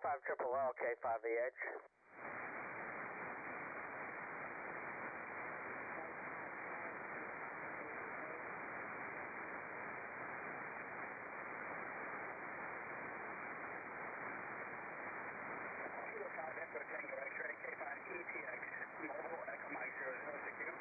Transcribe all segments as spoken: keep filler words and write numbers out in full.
five triple L, K five V H. Kilo five Echo Tango X-ray, K five E T X, mobile, Echo Mike zero zero six zero.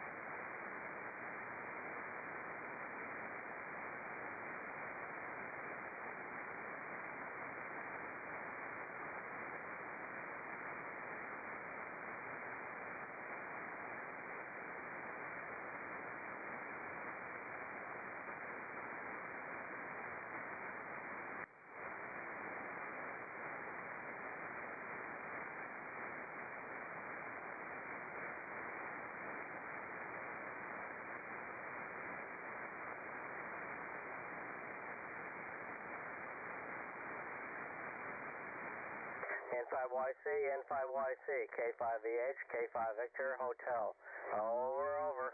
N five Y C, N five Y C, K five V H, K five Victor, Hotel. Over, over.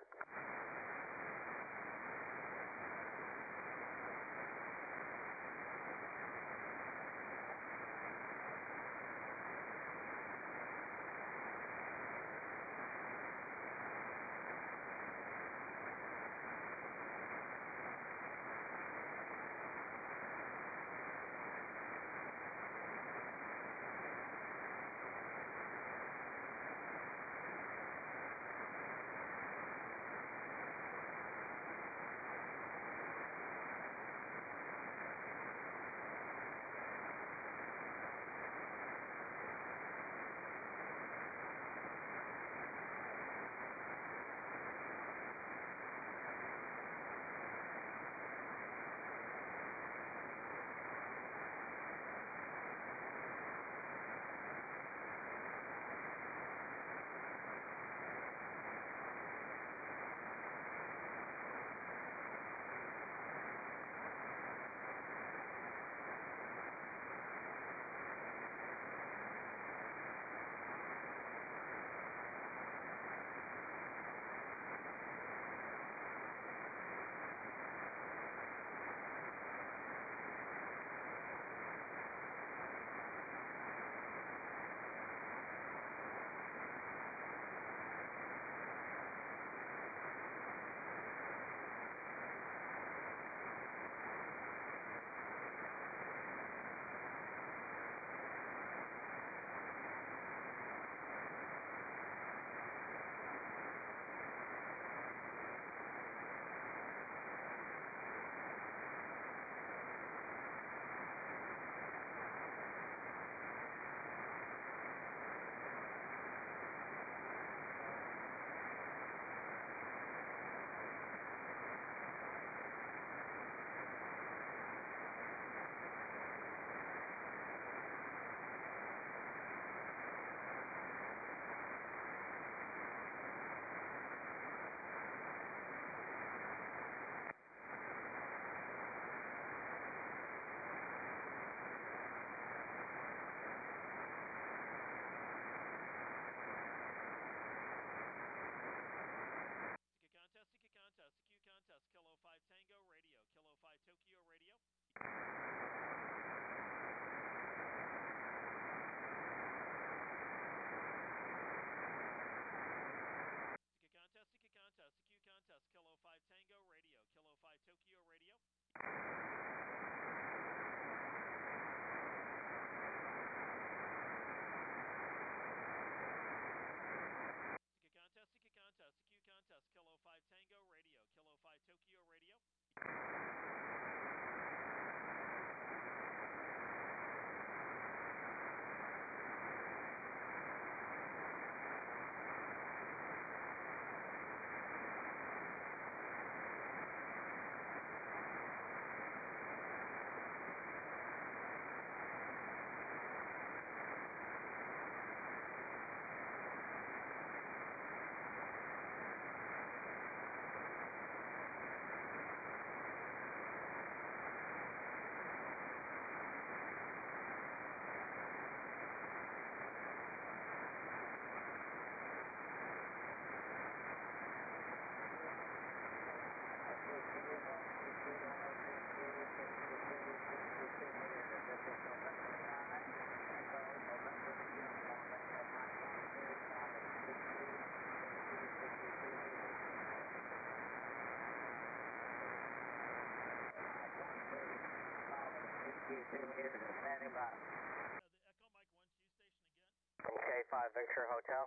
two meters and standing by. Uh, the Echo Mike one two station again. From K five Victor Hotel.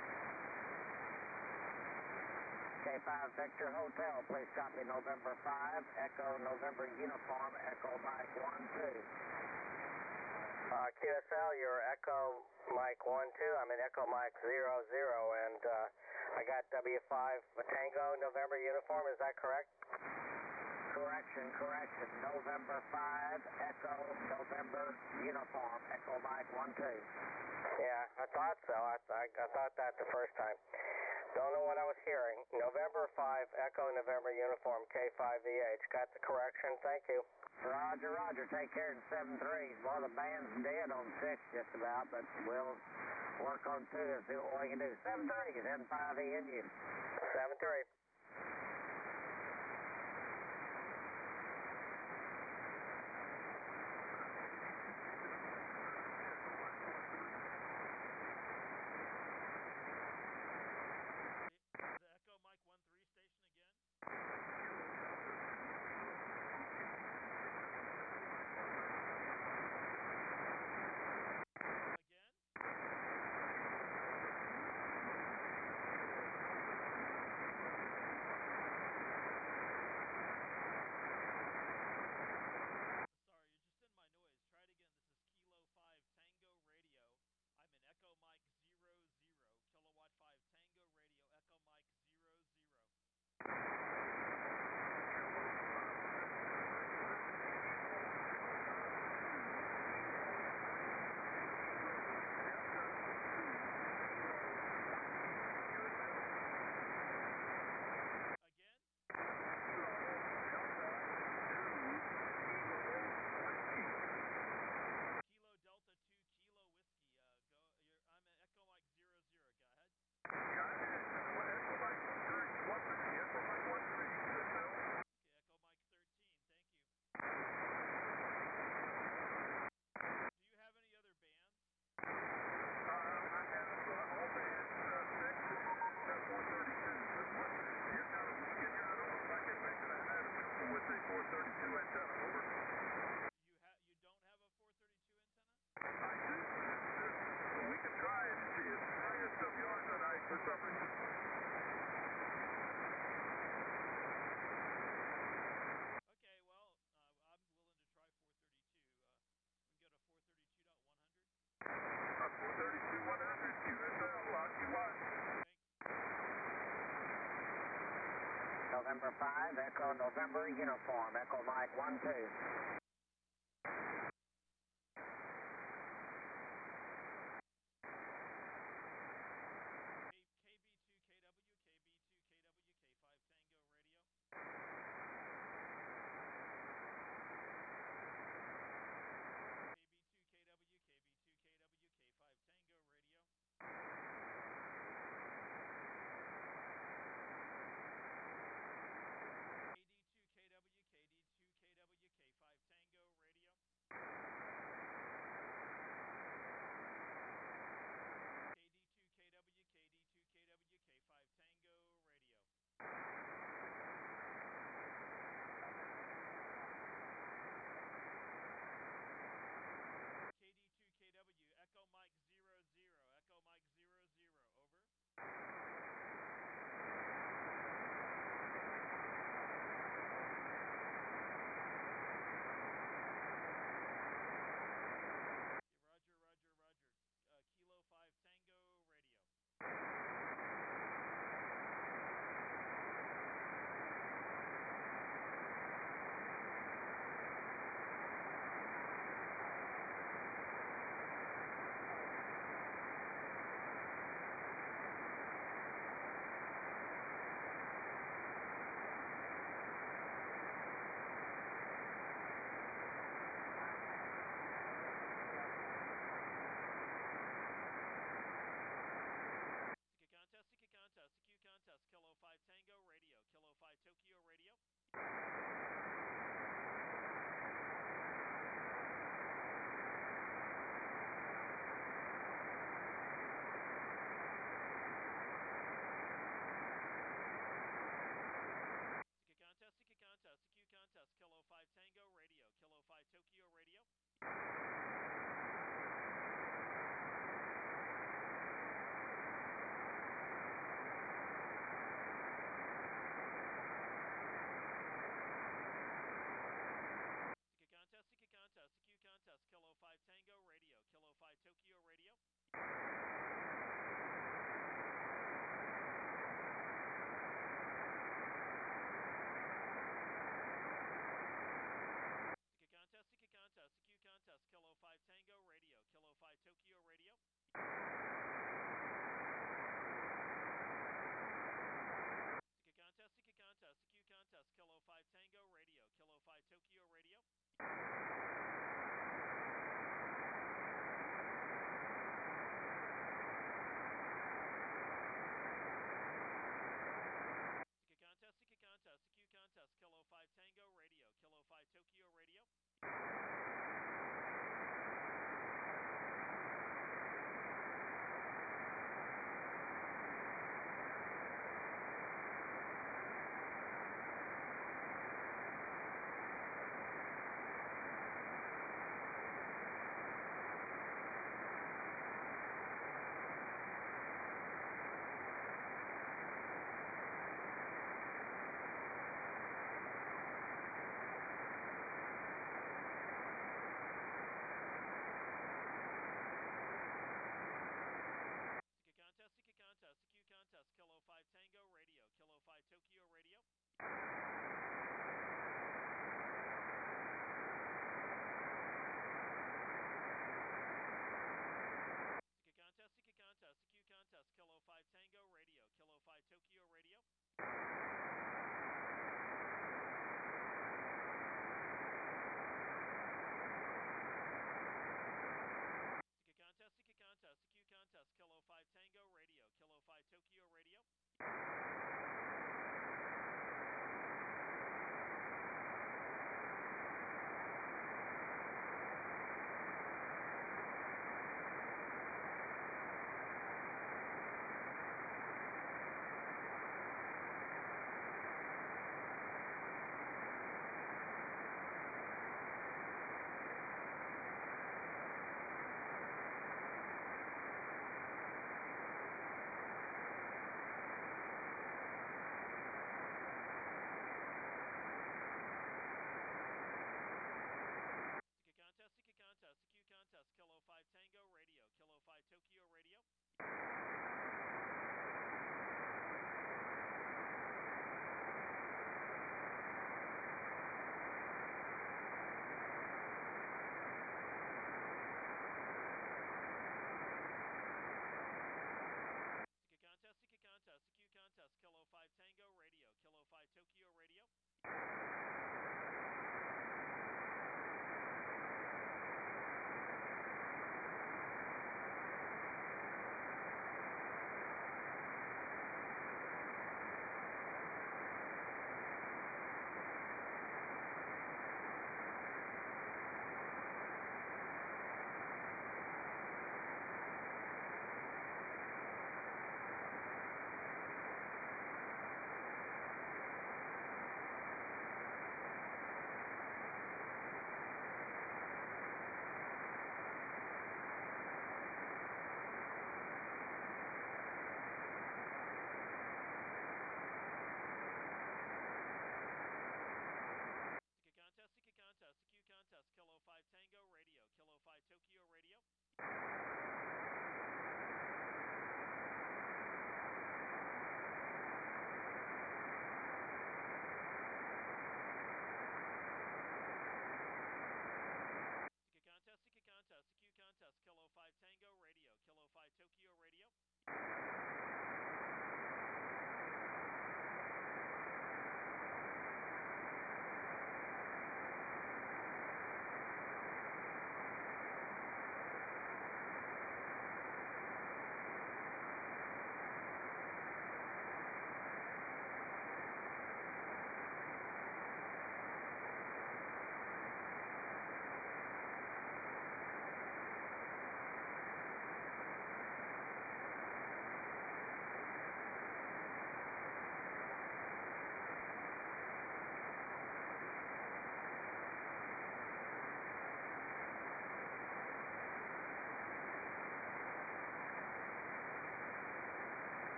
K five Victor Hotel, please copy November five, Echo November Uniform, Echo Mike one two. Uh, Q S L, you're Echo Mike one two, I'm in Echo Mike zero zero, and uh, I got W five Tango November Uniform, is that correct? Correction, correction, November five, Echo November Uniform, Echo Mike one two. Yeah, I thought so, I, I, I thought that the first time. Don't know what I was hearing. November five, Echo November Uniform, K five V H. Got the correction, thank you. Roger, roger. Take care in seven three. Well, the band's dead on six just about, but we'll work on two and see what we can do. seven three is N five E N U. seven three. The Echo Mike one three station again. Again. Sorry, you're just in my noise. Try it again. This is Kilo five Tango Radio. I'm in Echo Mike zero zero. Kilowatt five Tango Radio, Echo Mike zero zero. Again? Kilo Delta two Kilo Whiskey. Uh, go. You're, I'm at Echo Mike zero zero. Go ahead. Okay, Echo Mike thirteen. Thank you. Do you have any other bands? Uh, I have uh, all bands, uh, six and four thirty-two. This one, you know, you know, like I mentioned, I had it with a four thirty-two antenna. Over. You have. You don't have a four thirty-two antenna? I do. So we can try it and see. It's I S W R tonight for some reason. Okay, well, uh, I'm willing to try four thirty-two. Uh, we can go to four thirty-two point one hundred. Uh, four thirty-two one hundred Q S L, occupied. Thank you. November five, Echo November Uniform, Echo Mike one two. K B two K W, K B two K W, K five Tango Radio. K B two K W, K B two K W, K five Tango Radio. K D two K W, K D two K W, K five Tokyo Radio. Seeker contest, Seeker contest, Q contest, Kilo five Tango Radio, Kilo five Tokyo Radio. Seeker contest, Seeker contest, Q contest, Kilo five Tango Radio, Kilo five Tokyo Radio.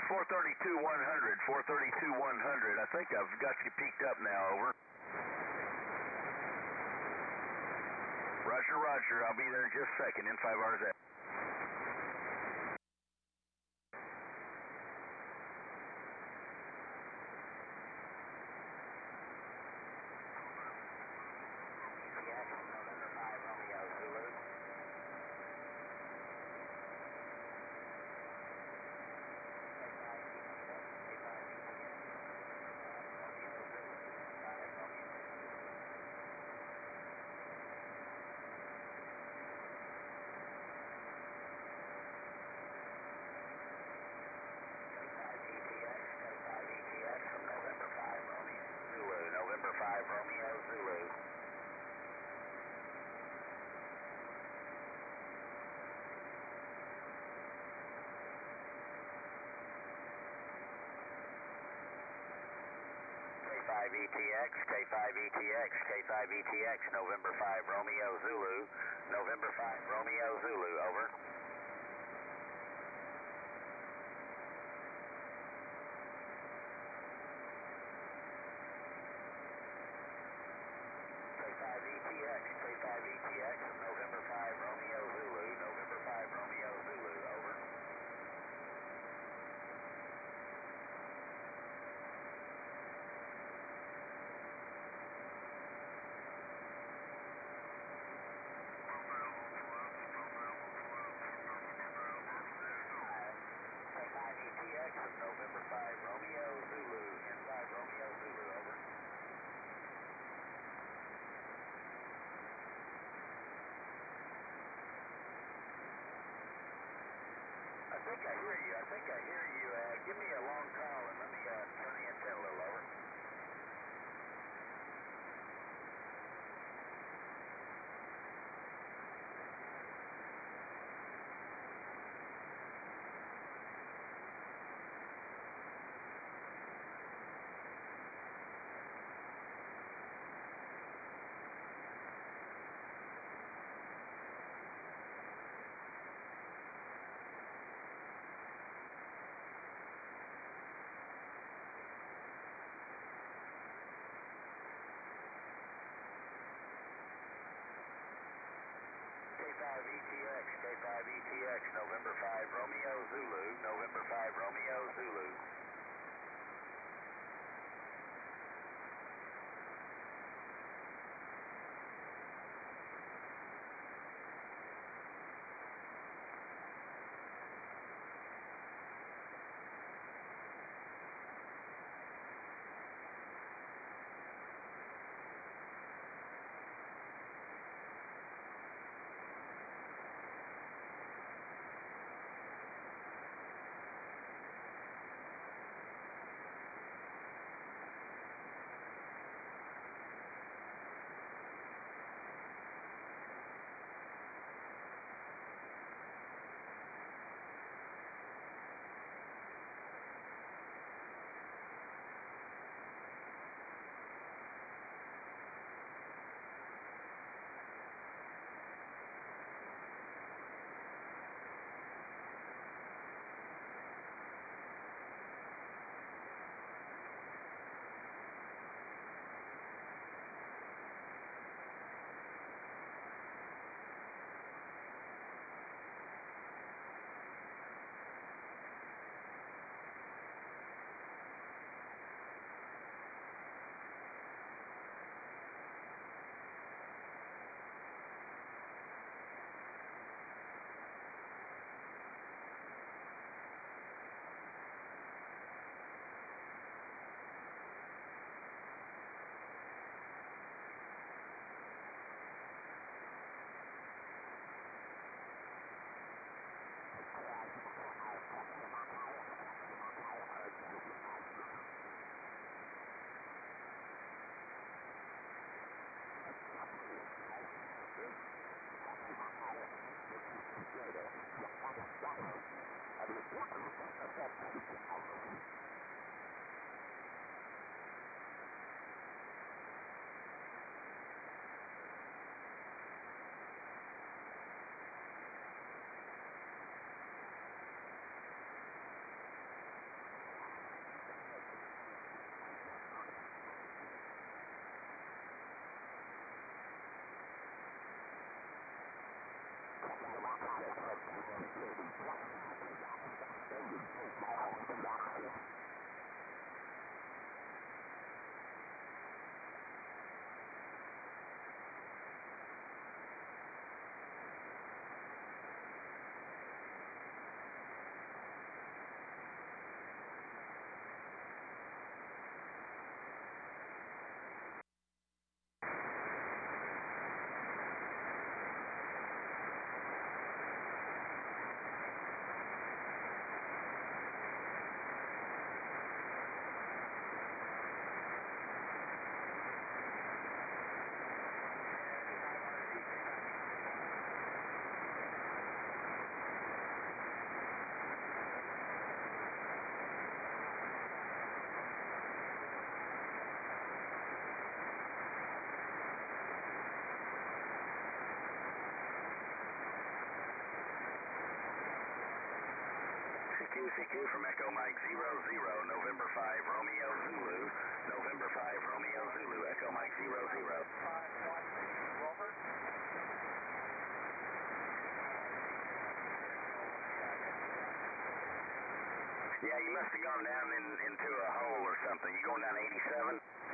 four thirty-two one hundred, four thirty-two one hundred. I think I've got you peaked up now, over. Roger, roger. I'll be there in just a second, in five hours out. K five E T X, K five E T X, K five E T X, November five, Romeo Zulu, November five, Romeo Zulu, over. K five E T X, K five E T X, November five, Romeo Zulu, November five, Romeo Zulu, over. November five, Romeo Zulu, N five, Romeo Zulu, over. I think I hear you, I think I hear you. Uh, give me a long call and let me uh, turn the antenna a little over. Q, C Q from Echo Mike zero zero, November five, Romeo Zulu, November five, Romeo Zulu, Echo Mike zero zero. five one, over. Yeah, you must have gone down in, into a hole or something. You going down eighty-seven?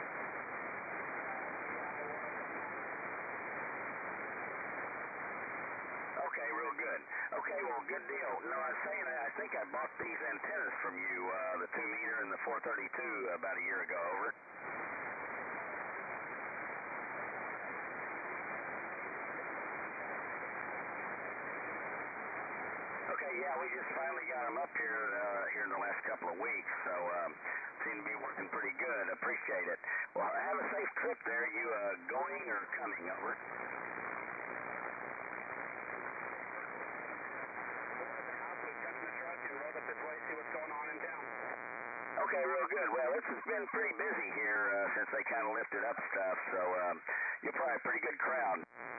Okay, real good. Okay, well, good deal. No, I was saying, I think I bought these antennas from you, uh, the two meter and the four thirty-two, about a year ago. Over. Okay, yeah, we just finally got them up here uh, here in the last couple of weeks, so um, seem to be working pretty good. Appreciate it. Well, have a safe trip there. You uh, going or coming? Over. Okay, real good. Well, this has been pretty busy here uh, since they kind of lifted up stuff, so um, you're probably a pretty good crowd.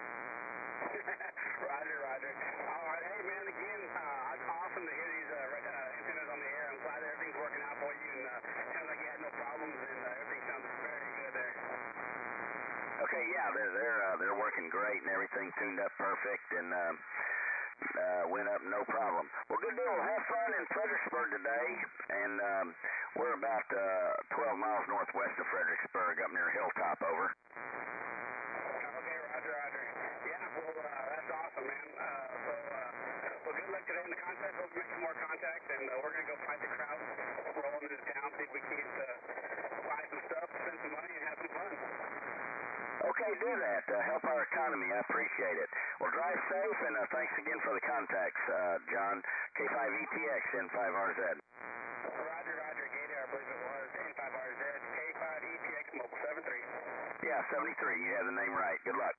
Roger, Roger. All right, hey man, again, uh, it's awesome to hear these uh, uh, antennas on the air. I'm glad everything's working out for you, and uh, sounds like you had no problems, and uh, everything sounds very good there. Okay, yeah, they're they're uh, they're working great, and everything tuned up perfect, and um, uh, went up no problem. Well, good deal. Have fun in Fredericksburg today, and um, we're about uh, twelve miles northwest of Fredericksburg, up near Hilltop. Over. Okay, Roger, Roger. Yeah, well, uh, that's awesome, man. Uh, so, uh, well, good luck today in the contest. Hope we make some more contacts, and uh, we're going to go find the crowd, roll into town, see if we can't uh, buy some stuff, spend some money, and have some fun. Okay, do that. Uh, help our economy. I appreciate it. Well, drive safe, and uh, thanks again for the contacts, uh, John. K five E T X, N five R Z. Roger, Roger. Gator, I believe it was. N five R Z, K five E T X, Mobile seven three. Yeah, seventy-three. You have the name right. Good luck.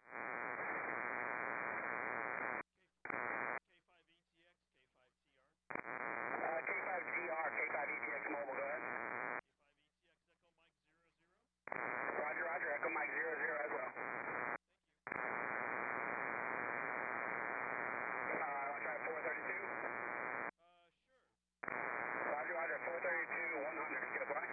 Uh, K five G R, K five E T X Mobile, go ahead. Roger, Roger, Echo Mike zero zero as well. Uh, I'll try four thirty-two. Roger, Roger, four thirty-two, one hundred, get a fly.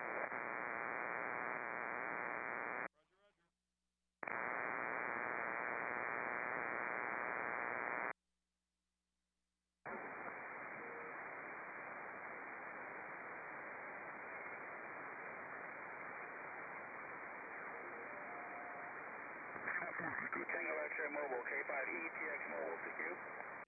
Tango X-ray Mobile, K five E T X Mobile, C Q.